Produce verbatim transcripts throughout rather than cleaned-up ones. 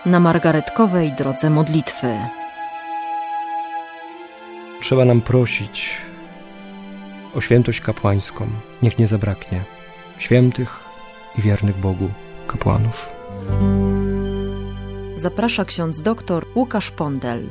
na margaretkowej drodze modlitwy. Trzeba nam prosić o świętość kapłańską. Niech nie zabraknie świętych i wiernych Bogu kapłanów. Zaprasza ksiądz doktor Łukasz Pondel.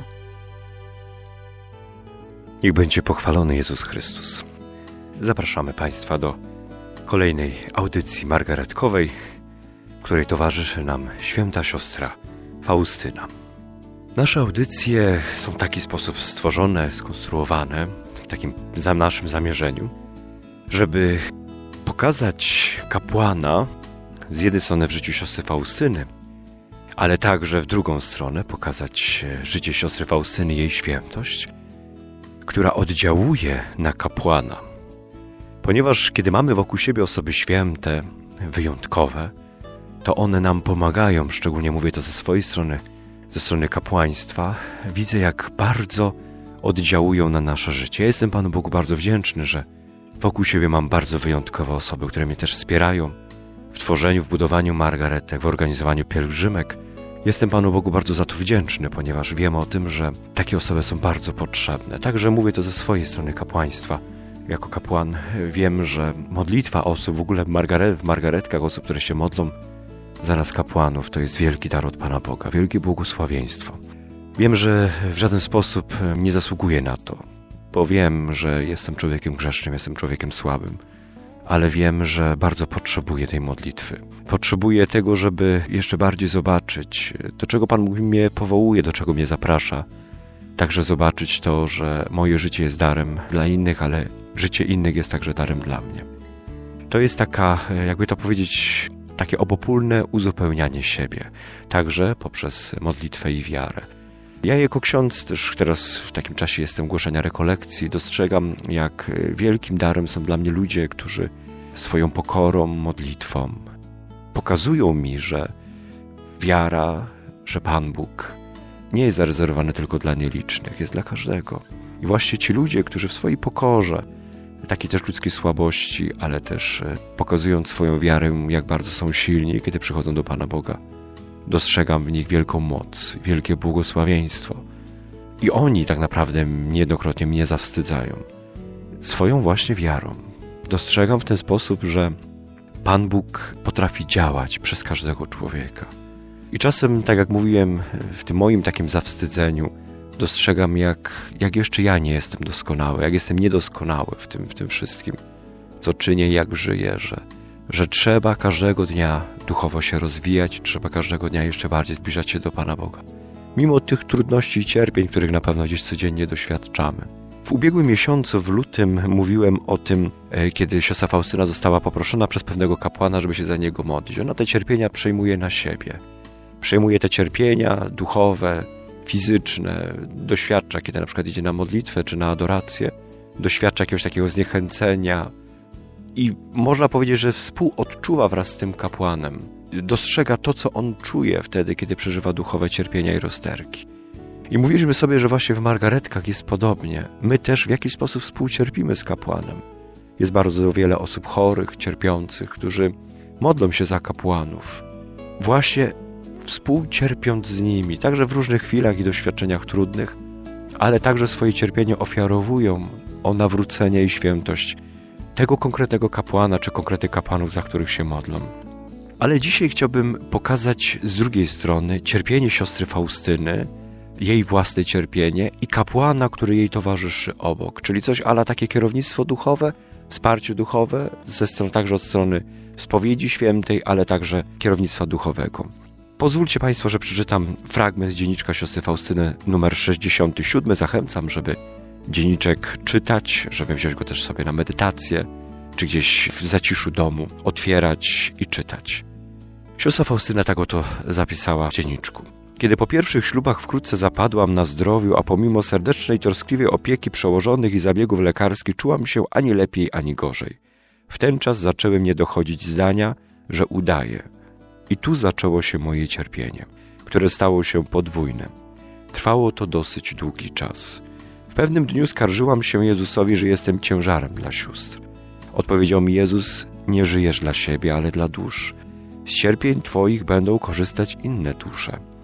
Niech będzie pochwalony Jezus Chrystus. Zapraszamy Państwa do kolejnej audycji margaretkowej, której towarzyszy nam święta siostra Faustyna. Nasze audycje są w taki sposób stworzone, skonstruowane, w takim za naszym zamierzeniu, żeby pokazać kapłana z jednej strony w życiu siostry Faustyny, ale także w drugą stronę pokazać życie siostry Faustyny, jej świętość, która oddziałuje na kapłana. Ponieważ kiedy mamy wokół siebie osoby święte, wyjątkowe, to one nam pomagają, szczególnie mówię to ze swojej strony, ze strony kapłaństwa. Widzę, jak bardzo oddziałują na nasze życie. Ja jestem Panu Bogu bardzo wdzięczny, że wokół siebie mam bardzo wyjątkowe osoby, które mnie też wspierają w tworzeniu, w budowaniu margaretek, w organizowaniu pielgrzymek. Jestem Panu Bogu bardzo za to wdzięczny, ponieważ wiem o tym, że takie osoby są bardzo potrzebne. Także mówię to ze swojej strony kapłaństwa. Jako kapłan wiem, że modlitwa osób, w ogóle margaret, w margaretkach osób, które się modlą za nas kapłanów, to jest wielki dar od Pana Boga, wielkie błogosławieństwo. Wiem, że w żaden sposób nie zasługuję na to, bo wiem, że jestem człowiekiem grzesznym, jestem człowiekiem słabym, ale wiem, że bardzo potrzebuję tej modlitwy. Potrzebuję tego, żeby jeszcze bardziej zobaczyć, do czego Pan mnie powołuje, do czego mnie zaprasza. Także zobaczyć to, że moje życie jest darem dla innych, ale życie innych jest także darem dla mnie. To jest taka, jakby to powiedzieć, takie obopólne uzupełnianie siebie, także poprzez modlitwę i wiarę. Ja jako ksiądz też teraz w takim czasie jestem głoszenia rekolekcji, dostrzegam, jak wielkim darem są dla mnie ludzie, którzy swoją pokorą, modlitwą pokazują mi, że wiara, że Pan Bóg nie jest zarezerwowany tylko dla nielicznych, jest dla każdego. I właśnie ci ludzie, którzy w swojej pokorze, takiej też ludzkiej słabości, ale też pokazując swoją wiarę, jak bardzo są silni, kiedy przychodzą do Pana Boga, dostrzegam w nich wielką moc, wielkie błogosławieństwo. I oni tak naprawdę niejednokrotnie mnie zawstydzają swoją właśnie wiarą. Dostrzegam w ten sposób, że Pan Bóg potrafi działać przez każdego człowieka. I czasem, tak jak mówiłem, w tym moim takim zawstydzeniu dostrzegam, jak, jak jeszcze ja nie jestem doskonały, jak jestem niedoskonały w tym, w tym wszystkim, co czynię, jak żyję, że, że trzeba każdego dnia duchowo się rozwijać, trzeba każdego dnia jeszcze bardziej zbliżać się do Pana Boga. Mimo tych trudności i cierpień, których na pewno gdzieś codziennie doświadczamy. W ubiegłym miesiącu, w lutym, mówiłem o tym, kiedy siostra Faustyna została poproszona przez pewnego kapłana, żeby się za niego modlić. Ona te cierpienia przejmuje na siebie. Przejmuje te cierpienia duchowe, fizyczne, doświadcza, kiedy na przykład idzie na modlitwę czy na adorację, doświadcza jakiegoś takiego zniechęcenia i można powiedzieć, że współodczuwa wraz z tym kapłanem. Dostrzega to, co on czuje wtedy, kiedy przeżywa duchowe cierpienia i rozterki. I mówiliśmy sobie, że właśnie w margaretkach jest podobnie. My też w jakiś sposób współcierpimy z kapłanem. Jest bardzo wiele osób chorych, cierpiących, którzy modlą się za kapłanów. Właśnie współcierpiąc z nimi, także w różnych chwilach i doświadczeniach trudnych, ale także swoje cierpienie ofiarowują o nawrócenie i świętość tego konkretnego kapłana czy konkretnych kapłanów, za których się modlą. Ale dzisiaj chciałbym pokazać z drugiej strony cierpienie siostry Faustyny, jej własne cierpienie i kapłana, który jej towarzyszy obok, czyli coś ala takie kierownictwo duchowe, wsparcie duchowe, ze strony, także od strony spowiedzi świętej, ale także kierownictwa duchowego. Pozwólcie Państwo, że przeczytam fragment dzienniczka siostry Faustyny numer sześćdziesiąty siódmy. Zachęcam, żeby dzienniczek czytać, żeby wziąć go też sobie na medytację, czy gdzieś w zaciszu domu otwierać i czytać. Siostra Faustyna tak oto zapisała w dzienniczku. Kiedy po pierwszych ślubach wkrótce zapadłam na zdrowiu, a pomimo serdecznej, troskliwej opieki przełożonych i zabiegów lekarskich czułam się ani lepiej, ani gorzej. W ten czas zaczęły mnie dochodzić zdania, że udaję. I tu zaczęło się moje cierpienie, które stało się podwójne. Trwało to dosyć długi czas. W pewnym dniu skarżyłam się Jezusowi, że jestem ciężarem dla sióstr. Odpowiedział mi Jezus, nie żyjesz dla siebie, ale dla dusz. Z cierpień Twoich będą korzystać inne dusze.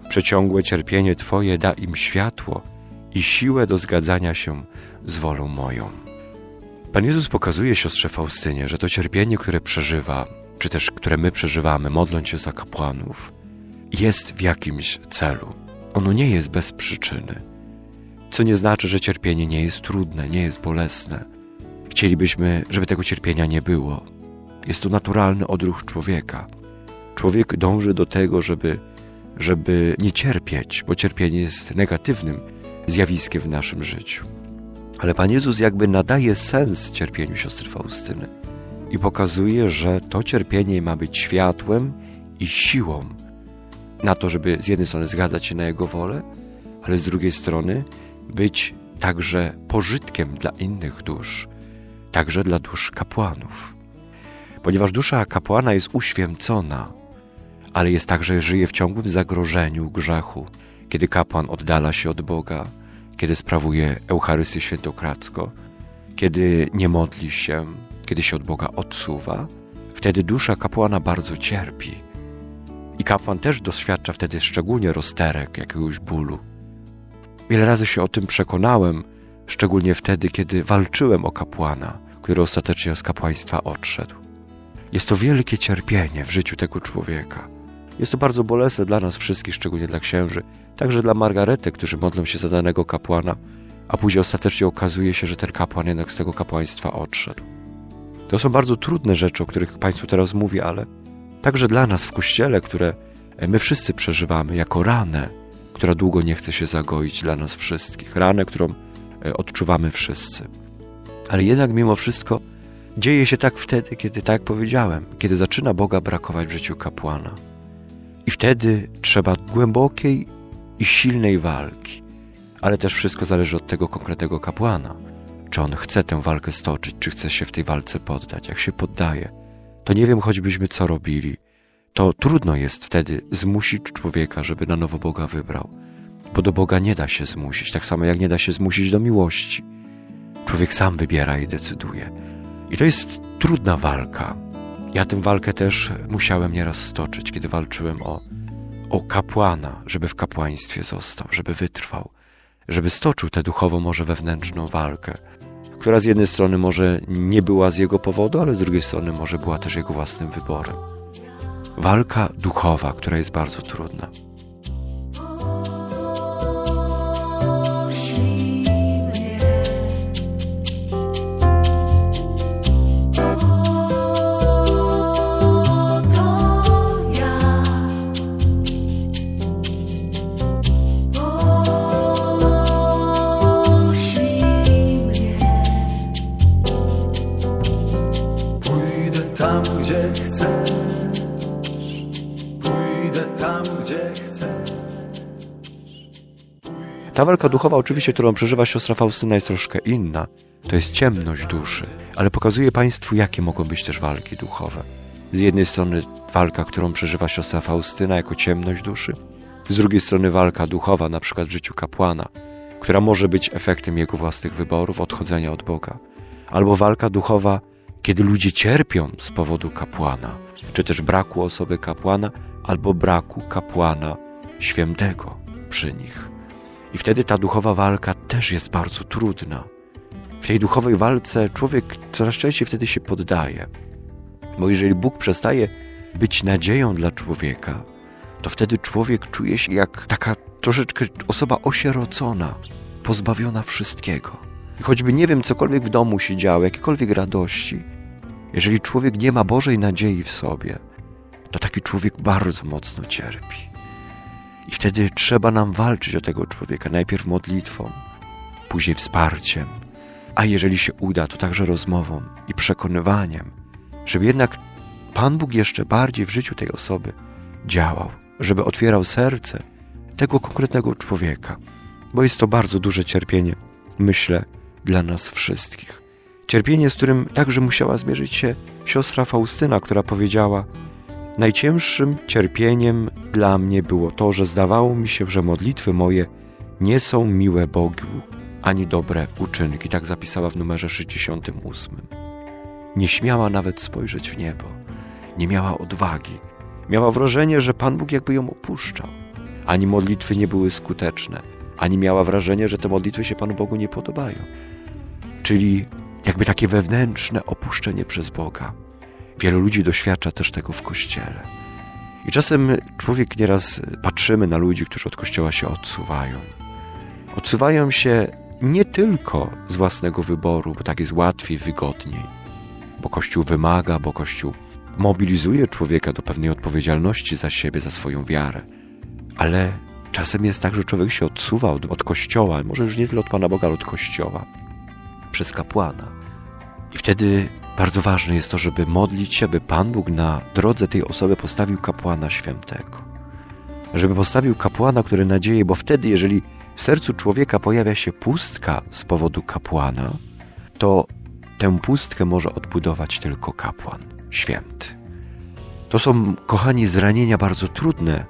Przeciągłe cierpienie Twoje da im światło i siłę do zgadzania się z wolą moją. Pan Jezus pokazuje siostrze Faustynie, że to cierpienie, które przeżywa, czy też które my przeżywamy, modląc się za kapłanów, jest w jakimś celu. Ono nie jest bez przyczyny. Co nie znaczy, że cierpienie nie jest trudne, nie jest bolesne. Chcielibyśmy, żeby tego cierpienia nie było. Jest to naturalny odruch człowieka. Człowiek dąży do tego, żeby, żeby nie cierpieć, bo cierpienie jest negatywnym zjawiskiem w naszym życiu. Ale Pan Jezus jakby nadaje sens cierpieniu siostry Faustyny i pokazuje, że to cierpienie ma być światłem i siłą na to, żeby z jednej strony zgadzać się na Jego wolę, ale z drugiej strony być także pożytkiem dla innych dusz, także dla dusz kapłanów. Ponieważ dusza kapłana jest uświęcona, ale jest także, żyje w ciągłym zagrożeniu grzechu, kiedy kapłan oddala się od Boga, kiedy sprawuje Eucharystię Świętokradzką, kiedy nie modli się, kiedy się od Boga odsuwa, wtedy dusza kapłana bardzo cierpi. I kapłan też doświadcza wtedy szczególnie rozterek, jakiegoś bólu. Wiele razy się o tym przekonałem, szczególnie wtedy, kiedy walczyłem o kapłana, który ostatecznie z kapłaństwa odszedł. Jest to wielkie cierpienie w życiu tego człowieka. Jest to bardzo bolesne dla nas wszystkich, szczególnie dla księży, także dla Margarety, którzy modlą się za danego kapłana, a później ostatecznie okazuje się, że ten kapłan jednak z tego kapłaństwa odszedł. To są bardzo trudne rzeczy, o których Państwu teraz mówię, ale także dla nas w Kościele, które my wszyscy przeżywamy jako ranę, która długo nie chce się zagoić dla nas wszystkich. Ranę, którą odczuwamy wszyscy. Ale jednak mimo wszystko dzieje się tak wtedy, kiedy, tak jak powiedziałem, kiedy zaczyna Boga brakować w życiu kapłana. I wtedy trzeba głębokiej i silnej walki. Ale też wszystko zależy od tego konkretnego kapłana. Czy on chce tę walkę stoczyć, czy chce się w tej walce poddać. Jak się poddaje, to nie wiem, choćbyśmy co robili, to trudno jest wtedy zmusić człowieka, żeby na nowo Boga wybrał. Bo do Boga nie da się zmusić, tak samo jak nie da się zmusić do miłości. Człowiek sam wybiera i decyduje. I to jest trudna walka. Ja tę walkę też musiałem nieraz stoczyć, kiedy walczyłem o, o kapłana, żeby w kapłaństwie został, żeby wytrwał, żeby stoczył tę duchowo może wewnętrzną walkę, która z jednej strony może nie była z jego powodu, ale z drugiej strony może była też jego własnym wyborem. Walka duchowa, która jest bardzo trudna. Tam, gdzie chcesz, pójdę tam, gdzie chcesz. Ta walka duchowa oczywiście, którą przeżywa siostra Faustyna, jest troszkę inna. To jest ciemność duszy, ale pokazuje Państwu, jakie mogą być też walki duchowe. Z jednej strony walka, którą przeżywa siostra Faustyna jako ciemność duszy, z drugiej strony walka duchowa, na przykład w życiu kapłana, która może być efektem jego własnych wyborów, odchodzenia od Boga. Albo walka duchowa, kiedy ludzie cierpią z powodu kapłana, czy też braku osoby kapłana, albo braku kapłana świętego przy nich. I wtedy ta duchowa walka też jest bardzo trudna. W tej duchowej walce człowiek coraz częściej wtedy się poddaje. Bo jeżeli Bóg przestaje być nadzieją dla człowieka, to wtedy człowiek czuje się jak taka troszeczkę osoba osierocona, pozbawiona wszystkiego. I choćby nie wiem, cokolwiek w domu się działo, jakiekolwiek radości, jeżeli człowiek nie ma Bożej nadziei w sobie, to taki człowiek bardzo mocno cierpi. I wtedy trzeba nam walczyć o tego człowieka, najpierw modlitwą, później wsparciem, a jeżeli się uda, to także rozmową i przekonywaniem, żeby jednak Pan Bóg jeszcze bardziej w życiu tej osoby działał, żeby otwierał serce tego konkretnego człowieka, bo jest to bardzo duże cierpienie, myślę, dla nas wszystkich. Cierpienie, z którym także musiała zmierzyć się siostra Faustyna, która powiedziała: najcięższym cierpieniem dla mnie było to, że zdawało mi się, że modlitwy moje nie są miłe Bogu, ani dobre uczynki. Tak zapisała w numerze sześćdziesiątym ósmym. Nie śmiała nawet spojrzeć w niebo. Nie miała odwagi. Miała wrażenie, że Pan Bóg jakby ją opuszczał. ani modlitwy nie były skuteczne, ani miała wrażenie, że te modlitwy się Panu Bogu nie podobają. Czyli jakby takie wewnętrzne opuszczenie przez Boga. Wielu ludzi doświadcza też tego w Kościele. I czasem człowiek nieraz patrzymy na ludzi, którzy od Kościoła się odsuwają. Odsuwają się nie tylko z własnego wyboru, bo tak jest łatwiej, wygodniej. Bo Kościół wymaga, bo Kościół mobilizuje człowieka do pewnej odpowiedzialności za siebie, za swoją wiarę. Ale czasem jest tak, że człowiek się odsuwa od, od Kościoła, może już nie tyle od Pana Boga, ale od Kościoła, przez kapłana. I wtedy bardzo ważne jest to, żeby modlić się, by Pan Bóg na drodze tej osoby postawił kapłana świętego. Żeby postawił kapłana, który nadzieje, bo wtedy, jeżeli w sercu człowieka pojawia się pustka z powodu kapłana, to tę pustkę może odbudować tylko kapłan święty. To są, kochani, zranienia bardzo trudne,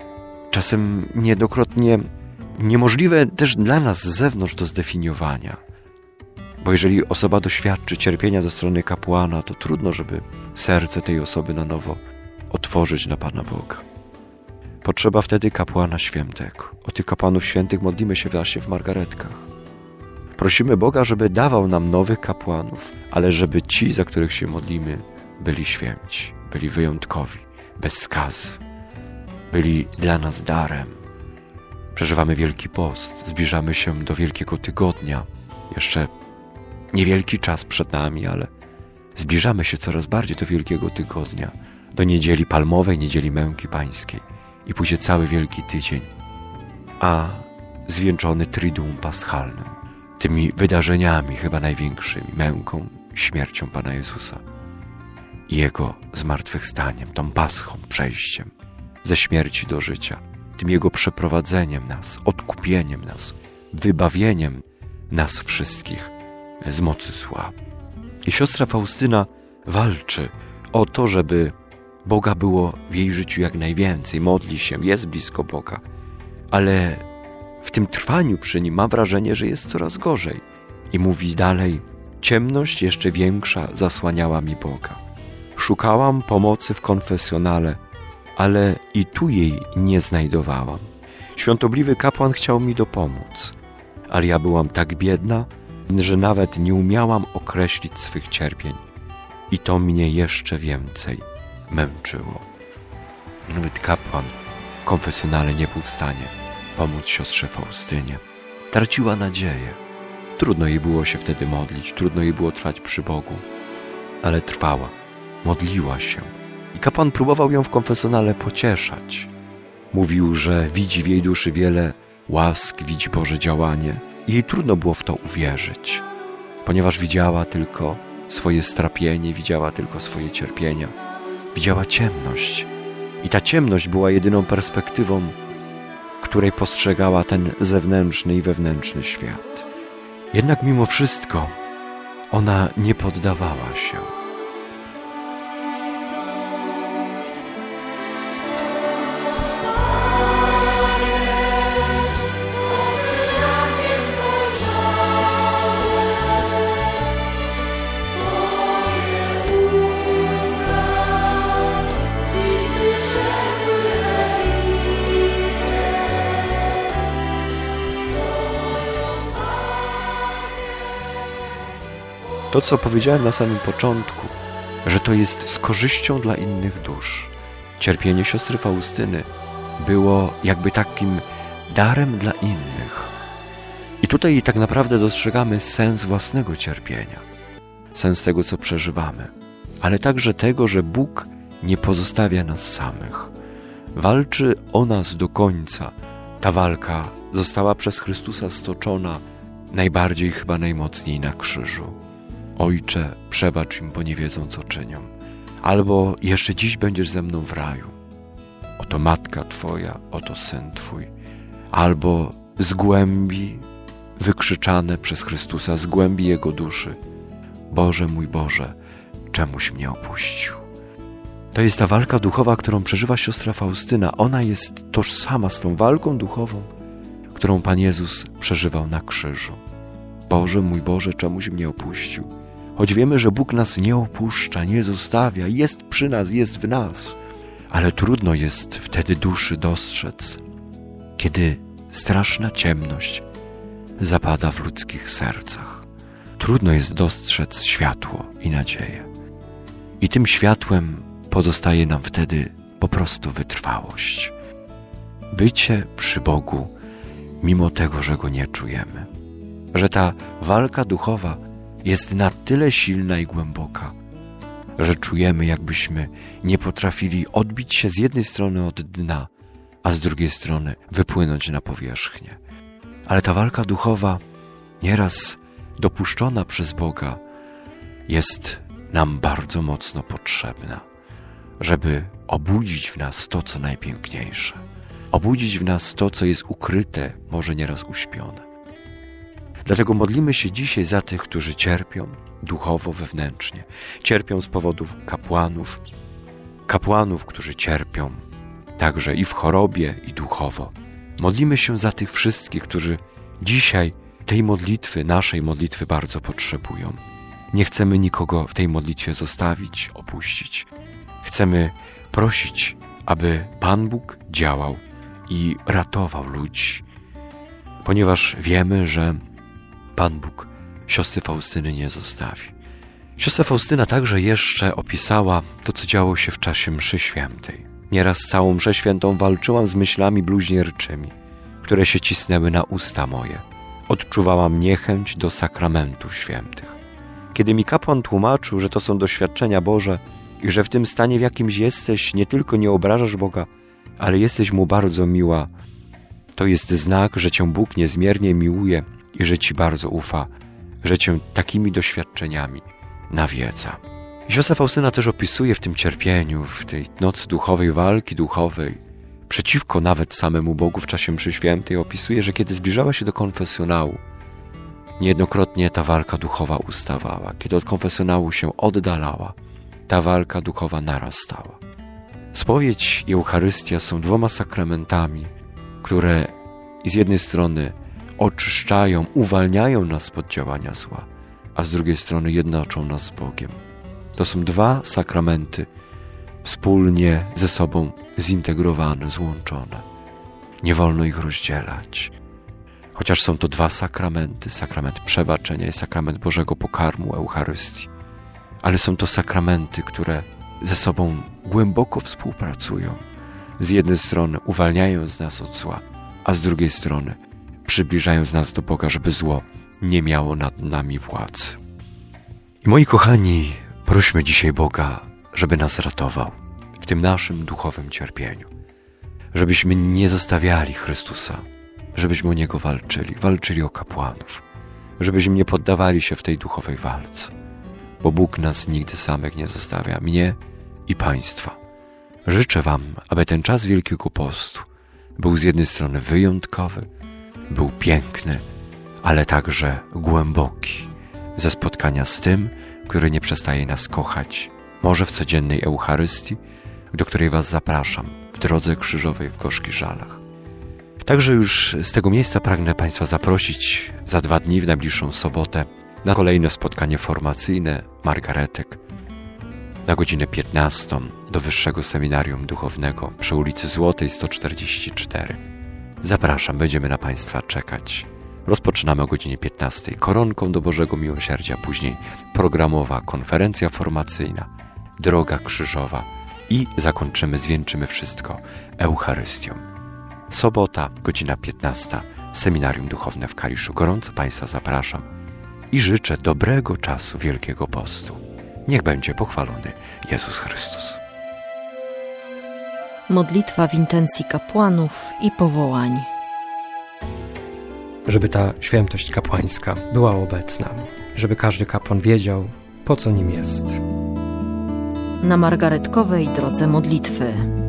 czasem niejednokrotnie niemożliwe też dla nas z zewnątrz do zdefiniowania. Bo jeżeli osoba doświadczy cierpienia ze strony kapłana, to trudno, żeby serce tej osoby na nowo otworzyć na Pana Boga. Potrzeba wtedy kapłana świętego. O tych kapłanów świętych modlimy się właśnie w margaretkach. Prosimy Boga, żeby dawał nam nowych kapłanów, ale żeby ci, za których się modlimy, byli święci, byli wyjątkowi, bez skazy, byli dla nas darem. Przeżywamy Wielki Post, zbliżamy się do Wielkiego Tygodnia. Jeszcze niewielki czas przed nami, ale zbliżamy się coraz bardziej do Wielkiego Tygodnia, do Niedzieli Palmowej, Niedzieli Męki Pańskiej i pójdzie cały Wielki Tydzień, a zwieńczony Triduum Paschalnym, tymi wydarzeniami chyba największymi, męką, śmiercią Pana Jezusa i Jego zmartwychwstaniem, tą Paschą, przejściem ze śmierci do życia, tym Jego przeprowadzeniem nas, odkupieniem nas, wybawieniem nas wszystkich z mocy zła. I siostra Faustyna walczy o to, żeby Boga było w jej życiu jak najwięcej, modli się, jest blisko Boga, ale w tym trwaniu przy Nim ma wrażenie, że jest coraz gorzej. I mówi dalej, ciemność jeszcze większa zasłaniała mi Boga. Szukałam pomocy w konfesjonale, ale i tu jej nie znajdowałam. Świątobliwy kapłan chciał mi dopomóc, ale ja byłam tak biedna, że nawet nie umiałam określić swych cierpień i to mnie jeszcze więcej męczyło. Nawet kapłan w konfesjonale nie był w stanie pomóc siostrze Faustynie. Traciła nadzieję. Trudno jej było się wtedy modlić, trudno jej było trwać przy Bogu, ale trwała, modliła się. I kapłan próbował ją w konfesjonale pocieszać. Mówił, że widzi w jej duszy wiele łask, widzi Boże działanie. I jej trudno było w to uwierzyć, ponieważ widziała tylko swoje strapienie, widziała tylko swoje cierpienia, widziała ciemność. I ta ciemność była jedyną perspektywą, której postrzegała ten zewnętrzny i wewnętrzny świat. Jednak mimo wszystko ona nie poddawała się. To, co powiedziałem na samym początku, że to jest z korzyścią dla innych dusz. Cierpienie siostry Faustyny było jakby takim darem dla innych. I tutaj tak naprawdę dostrzegamy sens własnego cierpienia, sens tego, co przeżywamy, ale także tego, że Bóg nie pozostawia nas samych. Walczy o nas do końca. Ta walka została przez Chrystusa stoczona najbardziej, chyba najmocniej na krzyżu. Ojcze, przebacz im, bo nie wiedzą, co czynią. Albo jeszcze dziś będziesz ze mną w raju. Oto matka Twoja, oto syn Twój. Albo z głębi wykrzyczane przez Chrystusa, z głębi Jego duszy. Boże mój Boże, czemuś mnie opuścił. To jest ta walka duchowa, którą przeżywa siostra Faustyna. Ona jest tożsama z tą walką duchową, którą Pan Jezus przeżywał na krzyżu. Boże mój Boże, czemuś mnie opuścił. Choć wiemy, że Bóg nas nie opuszcza, nie zostawia, jest przy nas, jest w nas, ale trudno jest wtedy duszy dostrzec, kiedy straszna ciemność zapada w ludzkich sercach. Trudno jest dostrzec światło i nadzieję. I tym światłem pozostaje nam wtedy po prostu wytrwałość. Bycie przy Bogu, mimo tego, że Go nie czujemy. Że ta walka duchowa jest na tyle silna i głęboka, że czujemy, jakbyśmy nie potrafili odbić się z jednej strony od dna, a z drugiej strony wypłynąć na powierzchnię. Ale ta walka duchowa, nieraz dopuszczona przez Boga, jest nam bardzo mocno potrzebna, żeby obudzić w nas to, co najpiękniejsze. Obudzić w nas to, co jest ukryte, może nieraz uśpione. Dlatego modlimy się dzisiaj za tych, którzy cierpią duchowo, wewnętrznie. Cierpią z powodów kapłanów, kapłanów, którzy cierpią także i w chorobie, i duchowo. Modlimy się za tych wszystkich, którzy dzisiaj tej modlitwy, naszej modlitwy bardzo potrzebują. Nie chcemy nikogo w tej modlitwie zostawić, opuścić. Chcemy prosić, aby Pan Bóg działał i ratował ludzi, ponieważ wiemy, że Pan Bóg siostry Faustyny nie zostawi. Siostra Faustyna także jeszcze opisała to, co działo się w czasie mszy świętej. Nieraz całą mszę świętą walczyłam z myślami bluźnierczymi, które się cisnęły na usta moje. Odczuwałam niechęć do sakramentów świętych. Kiedy mi kapłan tłumaczył, że to są doświadczenia Boże i że w tym stanie, w jakimś jesteś, nie tylko nie obrażasz Boga, ale jesteś Mu bardzo miła, to jest znak, że Cię Bóg niezmiernie miłuje i że Ci bardzo ufa, że Cię takimi doświadczeniami nawiedza. Siostra Faustyna też opisuje w tym cierpieniu, w tej nocy duchowej, walki duchowej, przeciwko nawet samemu Bogu w czasie mszy świętej, opisuje, że kiedy zbliżała się do konfesjonału, niejednokrotnie ta walka duchowa ustawała. Kiedy od konfesjonału się oddalała, ta walka duchowa narastała. Spowiedź i Eucharystia są dwoma sakramentami, które z jednej strony oczyszczają, uwalniają nas spod działania zła, a z drugiej strony jednoczą nas z Bogiem. To są dwa sakramenty wspólnie ze sobą zintegrowane, złączone. Nie wolno ich rozdzielać. Chociaż są to dwa sakramenty, sakrament przebaczenia i sakrament Bożego Pokarmu, Eucharystii. Ale są to sakramenty, które ze sobą głęboko współpracują. Z jednej strony uwalniając nas od zła, a z drugiej strony przybliżając nas do Boga, żeby zło nie miało nad nami władzy. I moi kochani, prośmy dzisiaj Boga, żeby nas ratował w tym naszym duchowym cierpieniu. Żebyśmy nie zostawiali Chrystusa, żebyśmy o Niego walczyli, walczyli o kapłanów, żebyśmy nie poddawali się w tej duchowej walce, bo Bóg nas nigdy samych nie zostawia, mnie i Państwa. Życzę Wam, aby ten czas Wielkiego Postu był z jednej strony wyjątkowy, był piękny, ale także głęboki, ze spotkania z tym, który nie przestaje nas kochać, może w codziennej Eucharystii, do której Was zapraszam, w drodze krzyżowej w Gorzkich Żalach. Także już z tego miejsca pragnę Państwa zaprosić za dwa dni, w najbliższą sobotę, na kolejne spotkanie formacyjne Margaretek na godzinę piętnastą do Wyższego Seminarium Duchownego przy ulicy Złotej sto czterdzieści cztery. Zapraszam, będziemy na Państwa czekać. Rozpoczynamy o godzinie piętnastej koronką do Bożego Miłosierdzia, później programowa konferencja formacyjna, droga krzyżowa i zakończymy, zwieńczymy wszystko Eucharystią. Sobota, godzina piętnasta, Seminarium Duchowne w Kaliszu. Gorąco Państwa zapraszam i życzę dobrego czasu Wielkiego Postu. Niech będzie pochwalony Jezus Chrystus. Modlitwa w intencji kapłanów i powołań. Żeby ta świętość kapłańska była obecna, żeby każdy kapłan wiedział, po co nim jest. Na margaretkowej drodze modlitwy.